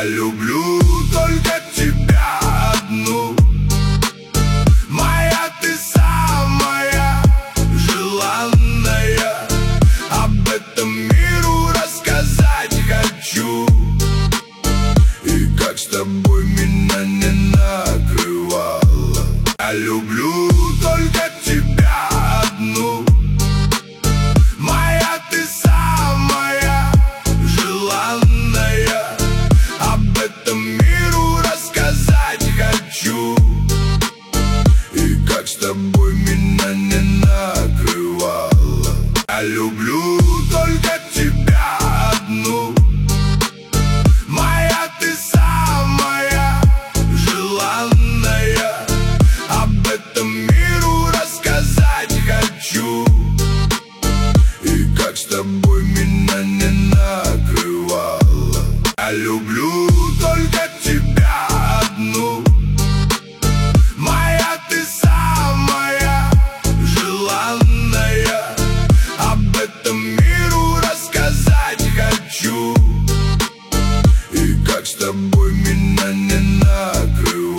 Я люблю только тебя одну. Моя ты самая желанная. Об этом миру рассказать хочу. И как с тобой меня не накрывало. Я люблю только тебя одну. Моя ты самая желанная. Об этом миру рассказать хочу. И как с тобой меня не накрывало. Я люблю только тебя одну. Моя ты самая желанная. Об этом миру рассказать хочу. И как с тобой меня не накрывало. Я люблю только тебя одну. Моя ты самая желанная. Об этом миру рассказать хочу. И как с тобой меня не накрывало.